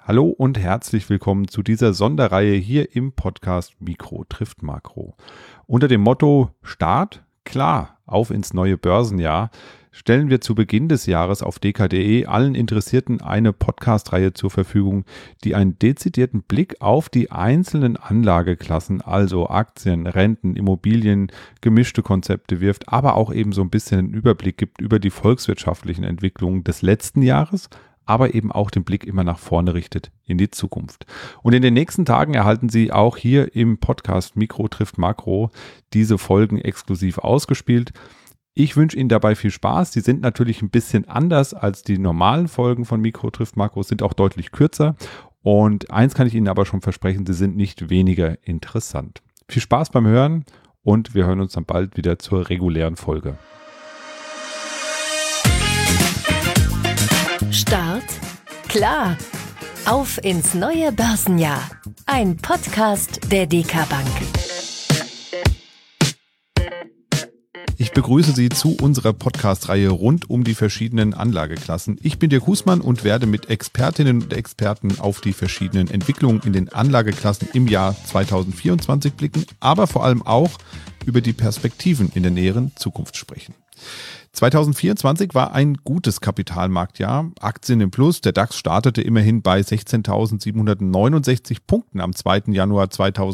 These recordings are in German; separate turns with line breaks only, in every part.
Hallo und herzlich willkommen zu dieser Sonderreihe hier im Podcast Mikro trifft Makro. Unter dem Motto Start, klar, auf ins neue Börsenjahr stellen wir zu Beginn des Jahres auf dk.de allen Interessierten eine Podcast-Reihe zur Verfügung, die einen dezidierten Blick auf die einzelnen Anlageklassen, also Aktien, Renten, Immobilien, gemischte Konzepte wirft, aber auch eben so ein bisschen einen Überblick gibt über die volkswirtschaftlichen Entwicklungen des letzten Jahres, aber eben auch den Blick immer nach vorne richtet in die Zukunft. Und in den nächsten Tagen erhalten Sie auch hier im Podcast Mikro trifft Makro diese Folgen exklusiv ausgespielt. Ich wünsche Ihnen dabei viel Spaß. Die sind natürlich ein bisschen anders als die normalen Folgen von Mikro trifft Makro, sind auch deutlich kürzer. Und eins kann ich Ihnen aber schon versprechen, sie sind nicht weniger interessant. Viel Spaß beim Hören und wir hören uns dann bald wieder zur regulären Folge.
Start, klar, auf ins neue Börsenjahr. Ein Podcast der DK Bank.
Ich begrüße Sie zu unserer Podcast-Reihe rund um die verschiedenen Anlageklassen. Ich bin Dirk Husmann und werde mit Expertinnen und Experten auf die verschiedenen Entwicklungen in den Anlageklassen im Jahr 2024 blicken, aber vor allem auch über die Perspektiven in der näheren Zukunft sprechen. 2024 war ein gutes Kapitalmarktjahr, Aktien im Plus, der DAX startete immerhin bei 16.769 Punkten am 2. Januar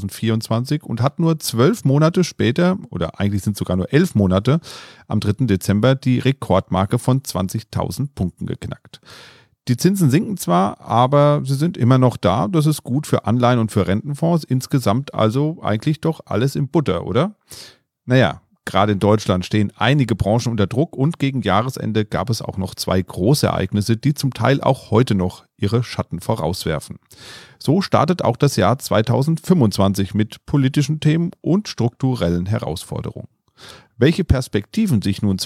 2024 und hat nur 12 Monate später, oder eigentlich sind es sogar nur 11 Monate, am 3. Dezember die Rekordmarke von 20.000 Punkten geknackt. Die Zinsen sinken zwar, aber sie sind immer noch da, das ist gut für Anleihen und für Rentenfonds, insgesamt also eigentlich doch alles im Butter, oder? Naja. Gerade in Deutschland stehen einige Branchen unter Druck und gegen Jahresende gab es auch noch 2 Großereignisse, die zum Teil auch heute noch ihre Schatten vorauswerfen. So startet auch das Jahr 2025 mit politischen Themen und strukturellen Herausforderungen. Welche Perspektiven sich nun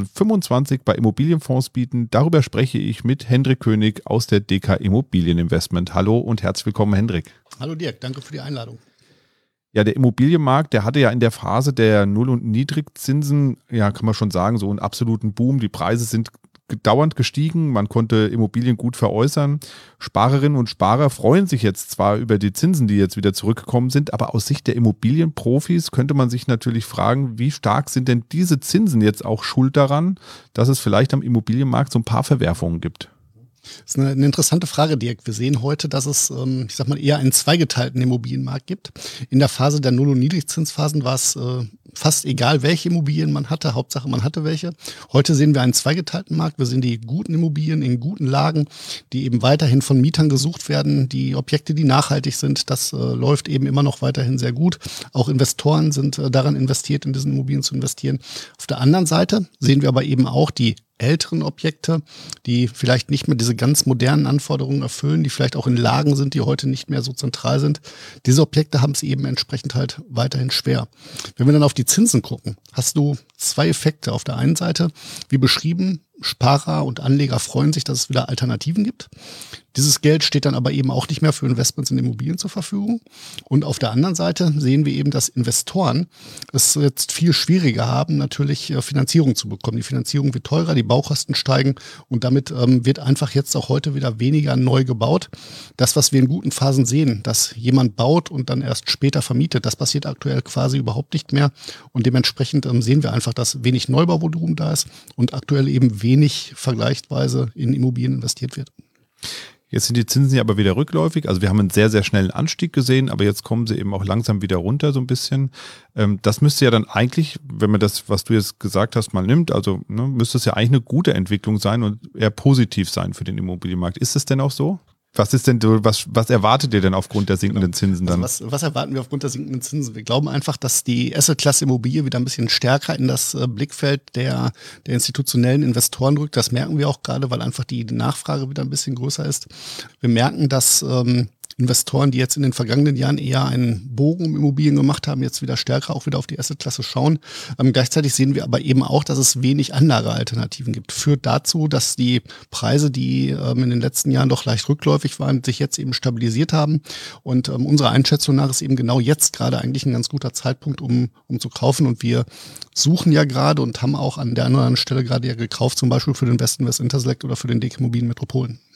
2025 bei Immobilienfonds bieten, darüber spreche ich mit Hendrik König aus der DK Immobilieninvestment. Hallo und herzlich willkommen, Hendrik.
Hallo Dirk, danke für die Einladung.
Ja, der Immobilienmarkt, der hatte ja in der Phase der Null- und Niedrigzinsen, ja, kann man schon sagen, so einen absoluten Boom. Die Preise sind dauernd gestiegen, man konnte Immobilien gut veräußern. Sparerinnen und Sparer freuen sich jetzt zwar über die Zinsen, die jetzt wieder zurückgekommen sind, aber aus Sicht der Immobilienprofis könnte man sich natürlich fragen, wie stark sind denn diese Zinsen jetzt auch schuld daran, dass es vielleicht am Immobilienmarkt so ein paar Verwerfungen gibt?
Das ist eine interessante Frage, Dirk. Wir sehen heute, dass es, eher einen zweigeteilten Immobilienmarkt gibt. In der Phase der Null- und Niedrigzinsphasen war es fast egal, welche Immobilien man hatte. Hauptsache, man hatte welche. Heute sehen wir einen zweigeteilten Markt. Wir sehen die guten Immobilien in guten Lagen, die eben weiterhin von Mietern gesucht werden. Die Objekte, die nachhaltig sind, das läuft eben immer noch weiterhin sehr gut. Auch Investoren sind daran investiert, in diesen Immobilien zu investieren. Auf der anderen Seite sehen wir aber eben auch die älteren Objekte, die vielleicht nicht mehr diese ganz modernen Anforderungen erfüllen, die vielleicht auch in Lagen sind, die heute nicht mehr so zentral sind. Diese Objekte haben es eben entsprechend halt weiterhin schwer. Wenn wir dann auf die Zinsen gucken, hast du 2 Effekte. Auf der einen Seite, wie beschrieben, Sparer und Anleger freuen sich, dass es wieder Alternativen gibt. Dieses Geld steht dann aber eben auch nicht mehr für Investments in Immobilien zur Verfügung. Und auf der anderen Seite sehen wir eben, dass Investoren es jetzt viel schwieriger haben, natürlich Finanzierung zu bekommen. Die Finanzierung wird teurer, die Baukosten steigen und damit wird einfach jetzt auch heute wieder weniger neu gebaut. Das, was wir in guten Phasen sehen, dass jemand baut und dann erst später vermietet, das passiert aktuell quasi überhaupt nicht mehr. Und dementsprechend sehen wir einfach, dass wenig Neubauvolumen da ist und aktuell eben wenig vergleichsweise in Immobilien investiert wird.
Jetzt sind die Zinsen ja aber wieder rückläufig. Also wir haben einen sehr, sehr schnellen Anstieg gesehen, aber jetzt kommen sie eben auch langsam wieder runter so ein bisschen. Das müsste ja dann eigentlich, wenn man das, was du jetzt gesagt hast, mal nimmt, also müsste es ja eigentlich eine gute Entwicklung sein und eher positiv sein für den Immobilienmarkt. Ist es denn auch so? Was ist denn, was erwartet ihr denn aufgrund der sinkenden Zinsen dann?
Also was erwarten wir aufgrund der sinkenden Zinsen? Wir glauben einfach, dass die Asset-Klasse Immobilie wieder ein bisschen stärker in das Blickfeld der institutionellen Investoren rückt. Das merken wir auch gerade, weil einfach die Nachfrage wieder ein bisschen größer ist. Wir merken, dass Investoren, die jetzt in den vergangenen Jahren eher einen Bogen um Immobilien gemacht haben, jetzt wieder stärker auch wieder auf die Assetklasse schauen. Gleichzeitig sehen wir aber eben auch, dass es wenig Anlagealternativen gibt. Führt dazu, dass die Preise, die in den letzten Jahren doch leicht rückläufig waren, sich jetzt eben stabilisiert haben. Und unserer Einschätzung nach ist eben genau jetzt gerade eigentlich ein ganz guter Zeitpunkt, um zu kaufen. Und wir suchen ja gerade und haben auch an der anderen Stelle gerade ja gekauft, zum Beispiel für den Westinvest Interselect oder für den DK Immobilien Metropolen.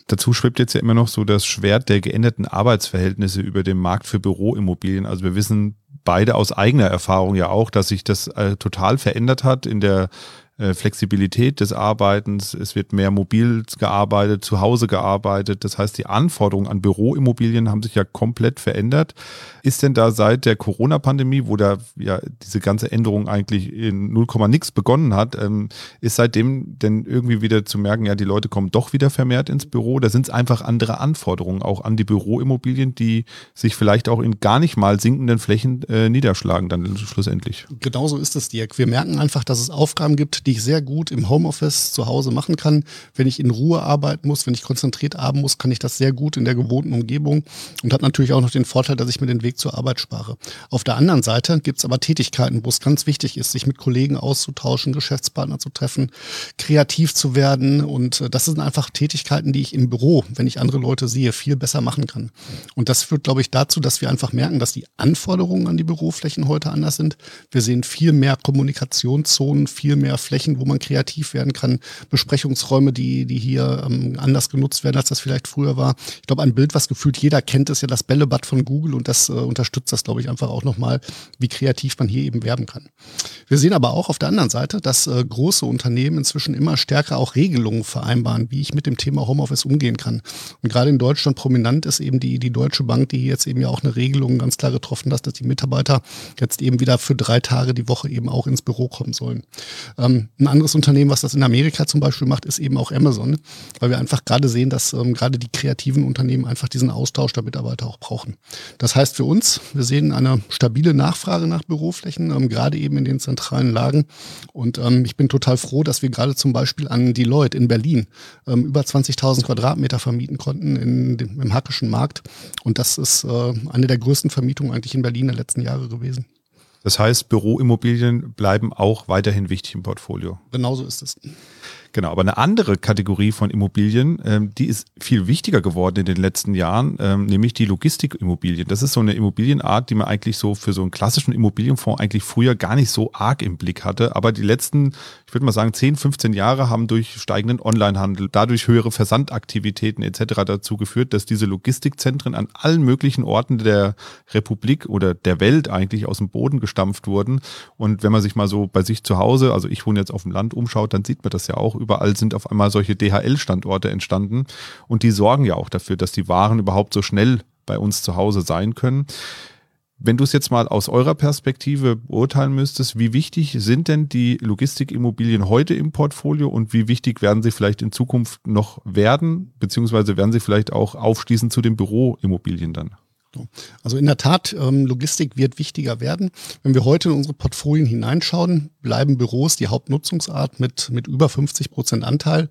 Dazu schwebt jetzt ja immer noch so das Schwert der geänderten Arbeitsverhältnisse über dem Markt für Büroimmobilien. Also wir wissen beide aus eigener Erfahrung ja auch, dass sich das total verändert hat in der Flexibilität des Arbeitens. Es wird mehr mobil gearbeitet, zu Hause gearbeitet. Das heißt, die Anforderungen an Büroimmobilien haben sich ja komplett verändert. Ist denn da seit der Corona-Pandemie, wo da ja diese ganze Änderung eigentlich in 0, nix begonnen hat, ist seitdem denn irgendwie wieder zu merken, ja, die Leute kommen doch wieder vermehrt ins Büro? Da sind es einfach andere Anforderungen auch an die Büroimmobilien, die sich vielleicht auch in gar nicht mal sinkenden Flächen niederschlagen dann schlussendlich.
Genauso ist es, Dirk. Wir merken einfach, dass es Aufgaben gibt, die ich sehr gut im Homeoffice zu Hause machen kann. Wenn ich in Ruhe arbeiten muss, wenn ich konzentriert arbeiten muss, kann ich das sehr gut in der gewohnten Umgebung und hat natürlich auch noch den Vorteil, dass ich mir den Weg zur Arbeit spare. Auf der anderen Seite gibt es aber Tätigkeiten, wo es ganz wichtig ist, sich mit Kollegen auszutauschen, Geschäftspartner zu treffen, kreativ zu werden und das sind einfach Tätigkeiten, die ich im Büro, wenn ich andere Leute sehe, viel besser machen kann. Und das führt, glaube ich, dazu, dass wir einfach merken, dass die Anforderungen an die Büroflächen heute anders sind. Wir sehen viel mehr Kommunikationszonen, viel mehr Flächen, wo man kreativ werden kann, Besprechungsräume, die hier anders genutzt werden, als das vielleicht früher war. Ich glaube, ein Bild, was gefühlt jeder kennt, ist ja das Bällebad von Google und das unterstützt das, glaube ich, einfach auch nochmal, wie kreativ man hier eben werben kann. Wir sehen aber auch auf der anderen Seite, dass große Unternehmen inzwischen immer stärker auch Regelungen vereinbaren, wie ich mit dem Thema Homeoffice umgehen kann. Und gerade in Deutschland prominent ist eben die Deutsche Bank, die hier jetzt eben ja auch eine Regelung ganz klar getroffen hat, dass die Mitarbeiter jetzt eben wieder für 3 Tage die Woche eben auch ins Büro kommen sollen. Ein anderes Unternehmen, was das in Amerika zum Beispiel macht, ist eben auch Amazon, weil wir einfach gerade sehen, dass gerade die kreativen Unternehmen einfach diesen Austausch der Mitarbeiter auch brauchen. Das heißt für uns, wir sehen eine stabile Nachfrage nach Büroflächen, gerade eben in den zentralen Lagen. Und ich bin total froh, dass wir gerade zum Beispiel an Deloitte in Berlin über 20.000 Quadratmeter vermieten konnten im Hackischen Markt. Und das ist eine der größten Vermietungen eigentlich in Berlin der letzten Jahre gewesen.
Das heißt, Büroimmobilien bleiben auch weiterhin wichtig im Portfolio.
Genauso ist es.
Genau, aber eine andere Kategorie von Immobilien, die ist viel wichtiger geworden in den letzten Jahren, nämlich die Logistikimmobilien. Das ist so eine Immobilienart, die man eigentlich so für so einen klassischen Immobilienfonds eigentlich früher gar nicht so arg im Blick hatte. Aber die letzten, ich würde mal sagen, 10, 15 Jahre haben durch steigenden Onlinehandel, dadurch höhere Versandaktivitäten etc. dazu geführt, dass diese Logistikzentren an allen möglichen Orten der Republik oder der Welt eigentlich aus dem Boden gestampft wurden. Und wenn man sich mal so bei sich zu Hause, also ich wohne jetzt auf dem Land, umschaut, dann sieht man das ja auch. Überall sind auf einmal solche DHL-Standorte entstanden und die sorgen ja auch dafür, dass die Waren überhaupt so schnell bei uns zu Hause sein können. Wenn du es jetzt mal aus eurer Perspektive beurteilen müsstest, wie wichtig sind denn die Logistikimmobilien heute im Portfolio und wie wichtig werden sie vielleicht in Zukunft noch werden, beziehungsweise werden sie vielleicht auch aufschließen zu den Büroimmobilien dann?
Also in der Tat, Logistik wird wichtiger werden. Wenn wir heute in unsere Portfolien hineinschauen, bleiben Büros die Hauptnutzungsart mit über 50% Anteil,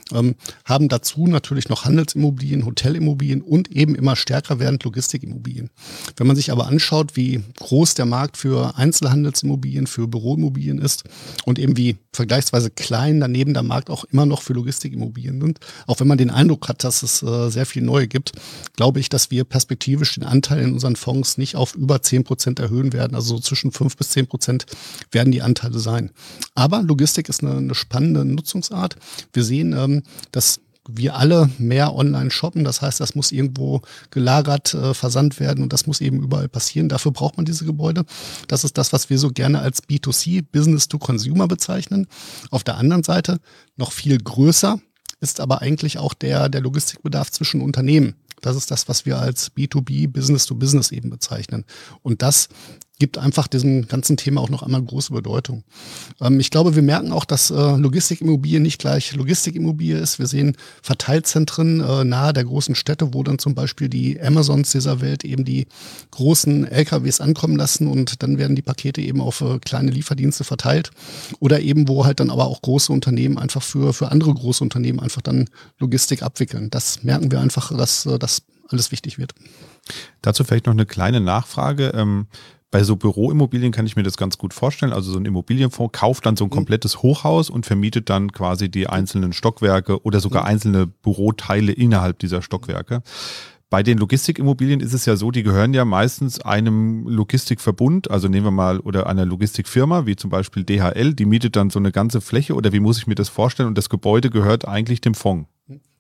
haben dazu natürlich noch Handelsimmobilien, Hotelimmobilien und eben immer stärker werdend Logistikimmobilien. Wenn man sich aber anschaut, wie groß der Markt für Einzelhandelsimmobilien, für Büroimmobilien ist und eben wie vergleichsweise klein daneben der Markt auch immer noch für Logistikimmobilien sind, auch wenn man den Eindruck hat, dass es sehr viel Neue gibt, glaube ich, dass wir perspektivisch den Anteil in unseren Fonds nicht auf über 10% erhöhen werden. Also so zwischen 5 bis 10% werden die Anteile sein. Aber Logistik ist eine spannende Nutzungsart. Wir sehen, dass wir alle mehr online shoppen. Das heißt, das muss irgendwo gelagert, versandt werden und das muss eben überall passieren. Dafür braucht man diese Gebäude. Das ist das, was wir so gerne als B2C, Business to Consumer bezeichnen. Auf der anderen Seite noch viel größer ist aber eigentlich auch der Logistikbedarf zwischen Unternehmen. Das ist das, was wir als B2B, Business to Business eben bezeichnen. Und das gibt einfach diesem ganzen Thema auch noch einmal große Bedeutung. Ich glaube, wir merken auch, dass Logistikimmobilie nicht gleich Logistikimmobilie ist. Wir sehen Verteilzentren nahe der großen Städte, wo dann zum Beispiel die Amazons dieser Welt eben die großen LKWs ankommen lassen und dann werden die Pakete eben auf kleine Lieferdienste verteilt. Oder eben, wo halt dann aber auch große Unternehmen einfach für andere große Unternehmen einfach dann Logistik abwickeln. Das merken wir einfach, dass das alles wichtig wird.
Dazu vielleicht noch eine kleine Nachfrage. Bei so Büroimmobilien kann ich mir das ganz gut vorstellen. Also so ein Immobilienfonds kauft dann so ein komplettes Hochhaus und vermietet dann quasi die einzelnen Stockwerke oder sogar einzelne Büroteile innerhalb dieser Stockwerke. Bei den Logistikimmobilien ist es ja so, die gehören ja meistens einem Logistikverbund, also nehmen wir mal, oder einer Logistikfirma, wie zum Beispiel DHL, die mietet dann so eine ganze Fläche oder wie muss ich mir das vorstellen? Und das Gebäude gehört eigentlich dem Fonds.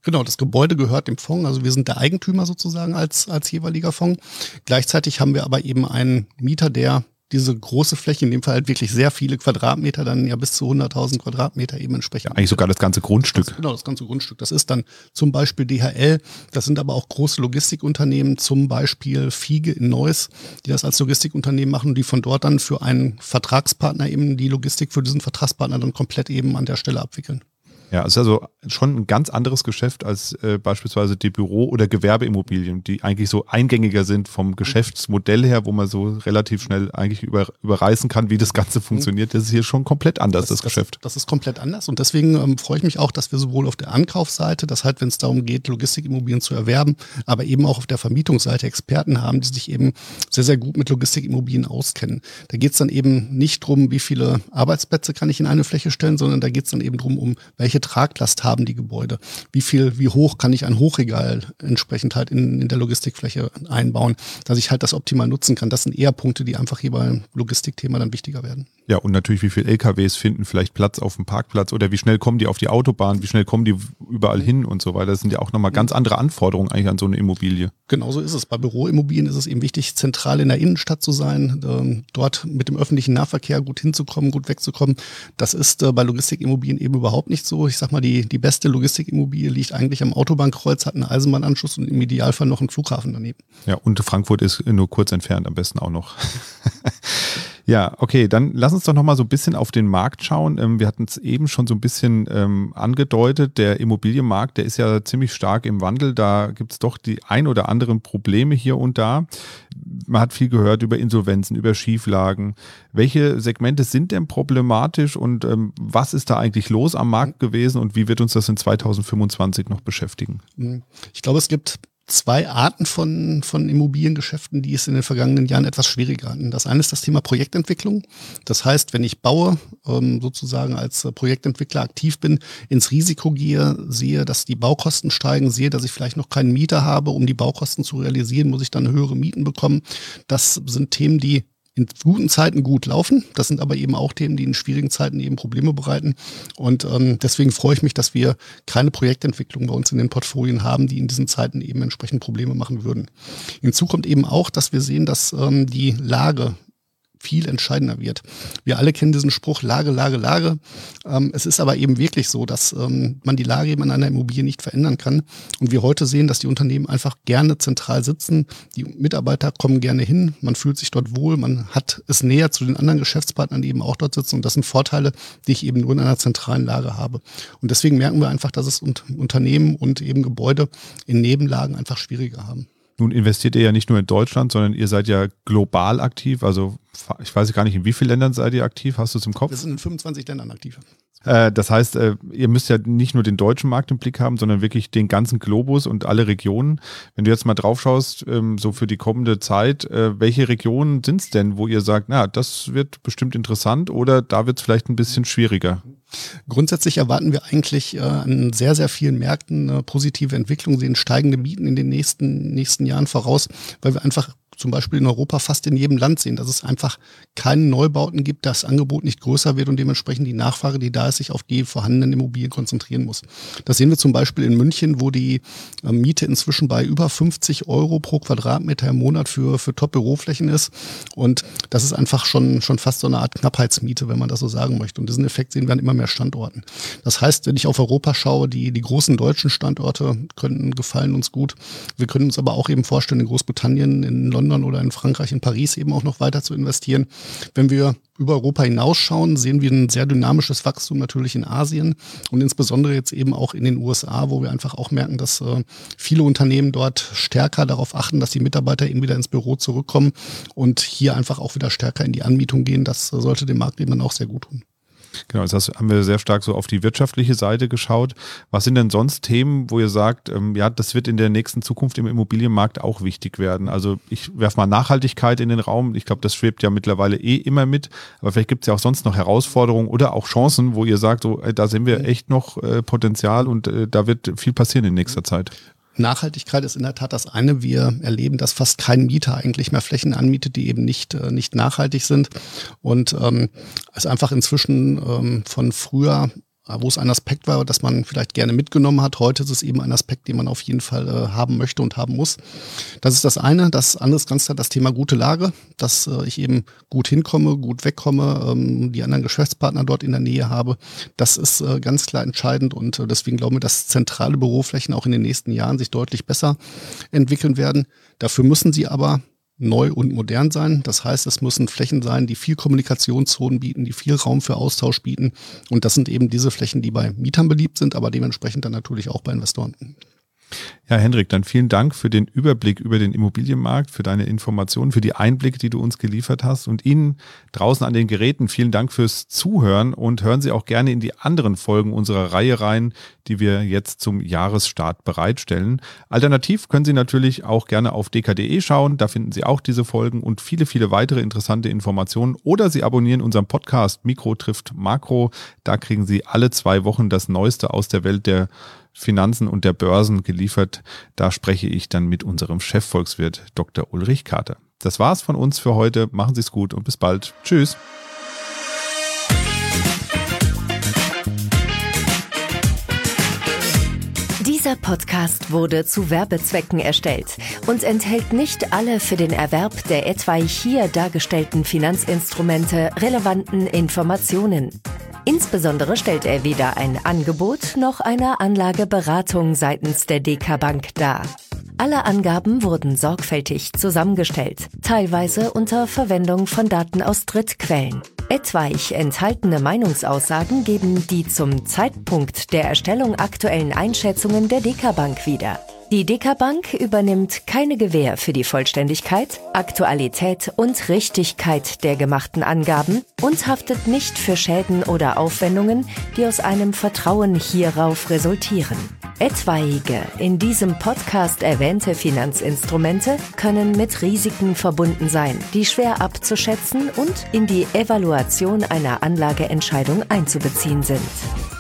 Genau, das Gebäude gehört dem Fonds, also wir sind der Eigentümer sozusagen als jeweiliger Fonds. Gleichzeitig haben wir aber eben einen Mieter, der diese große Fläche, in dem Fall halt wirklich sehr viele Quadratmeter, dann ja bis zu 100.000 Quadratmeter eben entsprechend.
Ja, eigentlich sogar das ganze Grundstück.
Genau, das ganze Grundstück. Das ist dann zum Beispiel DHL, das sind aber auch große Logistikunternehmen, zum Beispiel Fiege in Neuss, die das als Logistikunternehmen machen und die von dort dann für einen Vertragspartner eben die Logistik für diesen Vertragspartner dann komplett eben an der Stelle abwickeln.
Ja, es ist also schon ein ganz anderes Geschäft als beispielsweise die Büro- oder Gewerbeimmobilien, die eigentlich so eingängiger sind vom Geschäftsmodell her, wo man so relativ schnell eigentlich überreißen kann, wie das Ganze funktioniert. Das ist hier schon komplett anders, das Geschäft.
Das ist komplett anders und deswegen freue ich mich auch, dass wir sowohl auf der Ankaufsseite, das heißt, wenn es darum geht, Logistikimmobilien zu erwerben, aber eben auch auf der Vermietungsseite Experten haben, die sich eben sehr, sehr gut mit Logistikimmobilien auskennen. Da geht es dann eben nicht drum, wie viele Arbeitsplätze kann ich in eine Fläche stellen, sondern da geht es dann eben drum, um welche Traglast haben die Gebäude, wie hoch kann ich ein Hochregal entsprechend halt in der Logistikfläche einbauen, dass ich halt das optimal nutzen kann. Das sind eher Punkte, die einfach hier beim Logistikthema dann wichtiger werden.
Ja, und natürlich, wie viele LKWs finden vielleicht Platz auf dem Parkplatz oder wie schnell kommen die auf die Autobahn, wie schnell kommen die überall hin und so weiter. Das sind ja auch nochmal ganz andere Anforderungen eigentlich an so eine Immobilie.
Genauso ist es. Bei Büroimmobilien ist es eben wichtig, zentral in der Innenstadt zu sein, dort mit dem öffentlichen Nahverkehr gut hinzukommen, gut wegzukommen. Das ist bei Logistikimmobilien eben überhaupt nicht so. Ich sag mal, die beste Logistikimmobilie liegt eigentlich am Autobahnkreuz, hat einen Eisenbahnanschluss und im Idealfall noch einen Flughafen daneben.
Ja, und Frankfurt ist nur kurz entfernt, am besten auch noch. Ja, okay, dann lass uns doch nochmal so ein bisschen auf den Markt schauen. Wir hatten es eben schon so ein bisschen angedeutet, der Immobilienmarkt, der ist ja ziemlich stark im Wandel. Da gibt es doch die ein oder anderen Probleme hier und da. Man hat viel gehört über Insolvenzen, über Schieflagen. Welche Segmente sind denn problematisch und was ist da eigentlich los am Markt gewesen und wie wird uns das in 2025 noch beschäftigen?
Ich glaube, es gibt zwei Arten von Immobiliengeschäften, die es in den vergangenen Jahren etwas schwieriger hatten. Das eine ist das Thema Projektentwicklung. Das heißt, wenn ich baue, sozusagen als Projektentwickler aktiv bin, ins Risiko gehe, sehe, dass die Baukosten steigen, sehe, dass ich vielleicht noch keinen Mieter habe, um die Baukosten zu realisieren, muss ich dann höhere Mieten bekommen. Das sind Themen, die in guten Zeiten gut laufen. Das sind aber eben auch Themen, die in schwierigen Zeiten eben Probleme bereiten. Und deswegen freue ich mich, dass wir keine Projektentwicklung bei uns in den Portfolien haben, die in diesen Zeiten eben entsprechend Probleme machen würden. Hinzu kommt eben auch, dass wir sehen, dass die Lage viel entscheidender wird. Wir alle kennen diesen Spruch, Lage, Lage, Lage. Es ist aber eben wirklich so, dass man die Lage eben an einer Immobilie nicht verändern kann. Und wir heute sehen, dass die Unternehmen einfach gerne zentral sitzen. Die Mitarbeiter kommen gerne hin, man fühlt sich dort wohl, man hat es näher zu den anderen Geschäftspartnern, die eben auch dort sitzen. Und das sind Vorteile, die ich eben nur in einer zentralen Lage habe. Und deswegen merken wir einfach, dass es Unternehmen und eben Gebäude in Nebenlagen einfach schwieriger haben.
Nun investiert ihr ja nicht nur in Deutschland, sondern ihr seid ja global aktiv. Also ich weiß gar nicht, in wie vielen Ländern seid ihr aktiv? Hast du es im Kopf?
Wir sind in 25 Ländern aktiv.
Das heißt, ihr müsst ja nicht nur den deutschen Markt im Blick haben, sondern wirklich den ganzen Globus und alle Regionen. Wenn du jetzt mal drauf schaust, so für die kommende Zeit, welche Regionen sind es denn, wo ihr sagt, na, das wird bestimmt interessant oder da wird es vielleicht ein bisschen schwieriger?
Grundsätzlich erwarten wir eigentlich an sehr, sehr vielen Märkten eine positive Entwicklung, sehen steigende Mieten in den nächsten Jahren voraus, weil wir einfach zum Beispiel in Europa fast in jedem Land sehen, dass es einfach keine Neubauten gibt, das Angebot nicht größer wird und dementsprechend die Nachfrage, die da ist, sich auf die vorhandenen Immobilien konzentrieren muss. Das sehen wir zum Beispiel in München, wo die Miete inzwischen bei über 50 € pro Quadratmeter im Monat für Top-Büroflächen ist. Und das ist einfach schon fast so eine Art Knappheitsmiete, wenn man das so sagen möchte. Und diesen Effekt sehen wir an immer mehr Standorten. Das heißt, wenn ich auf Europa schaue, die großen deutschen Standorte gefallen uns gut. Wir können uns aber auch eben vorstellen, in Großbritannien, in London oder in Frankreich, in Paris eben auch noch weiter zu investieren. Wenn wir über Europa hinausschauen, sehen wir ein sehr dynamisches Wachstum natürlich in Asien und insbesondere jetzt eben auch in den USA, wo wir einfach auch merken, dass viele Unternehmen dort stärker darauf achten, dass die Mitarbeiter eben wieder ins Büro zurückkommen und hier einfach auch wieder stärker in die Anmietung gehen. Das sollte dem Markt eben dann auch sehr gut tun.
Genau, das heißt, haben wir sehr stark so auf die wirtschaftliche Seite geschaut. Was sind denn sonst Themen, wo ihr sagt, ja, das wird in der nächsten Zukunft im Immobilienmarkt auch wichtig werden? Also ich werfe mal Nachhaltigkeit in den Raum. Ich glaube, das schwebt ja mittlerweile immer mit. Aber vielleicht gibt es ja auch sonst noch Herausforderungen oder auch Chancen, wo ihr sagt, so, da sehen wir echt noch Potenzial und da wird viel passieren in nächster Zeit.
Nachhaltigkeit ist in der Tat das eine. Wir erleben, dass fast kein Mieter eigentlich mehr Flächen anmietet, die eben nicht nachhaltig sind. Und es einfach inzwischen von früher wo es ein Aspekt war, das man vielleicht gerne mitgenommen hat. Heute ist es eben ein Aspekt, den man auf jeden Fall haben möchte und haben muss. Das ist das eine. Das andere ist ganz klar das Thema gute Lage, dass ich eben gut hinkomme, gut wegkomme, die anderen Geschäftspartner dort in der Nähe habe. Das ist ganz klar entscheidend und deswegen glauben wir, dass zentrale Büroflächen auch in den nächsten Jahren sich deutlich besser entwickeln werden. Dafür müssen sie aber neu und modern sein. Das heißt, es müssen Flächen sein, die viel Kommunikationszonen bieten, die viel Raum für Austausch bieten. Und das sind eben diese Flächen, die bei Mietern beliebt sind, aber dementsprechend dann natürlich auch bei Investoren.
Ja, Hendrik, dann vielen Dank für den Überblick über den Immobilienmarkt, für deine Informationen, für die Einblicke, die du uns geliefert hast und Ihnen draußen an den Geräten vielen Dank fürs Zuhören und hören Sie auch gerne in die anderen Folgen unserer Reihe rein, die wir jetzt zum Jahresstart bereitstellen. Alternativ können Sie natürlich auch gerne auf dk.de schauen, da finden Sie auch diese Folgen und viele, viele weitere interessante Informationen oder Sie abonnieren unseren Podcast Mikro trifft Makro, da kriegen Sie alle 2 Wochen das Neueste aus der Welt der Finanzen und der Börsen geliefert. Da spreche ich dann mit unserem Chefvolkswirt Dr. Ulrich Kater. Das war's von uns für heute. Machen Sie es gut und bis bald. Tschüss.
Dieser Podcast wurde zu Werbezwecken erstellt und enthält nicht alle für den Erwerb der etwaig hier dargestellten Finanzinstrumente relevanten Informationen. Insbesondere stellt er weder ein Angebot noch eine Anlageberatung seitens der DK Bank dar. Alle Angaben wurden sorgfältig zusammengestellt, teilweise unter Verwendung von Daten aus Drittquellen. Etwaig enthaltene Meinungsaussagen geben die zum Zeitpunkt der Erstellung aktuellen Einschätzungen der DK Bank wieder. Die DK Bank übernimmt keine Gewähr für die Vollständigkeit, Aktualität und Richtigkeit der gemachten Angaben und haftet nicht für Schäden oder Aufwendungen, die aus einem Vertrauen hierauf resultieren. Etwaige in diesem Podcast erwähnte Finanzinstrumente können mit Risiken verbunden sein, die schwer abzuschätzen und in die Evaluation einer Anlageentscheidung einzubeziehen sind.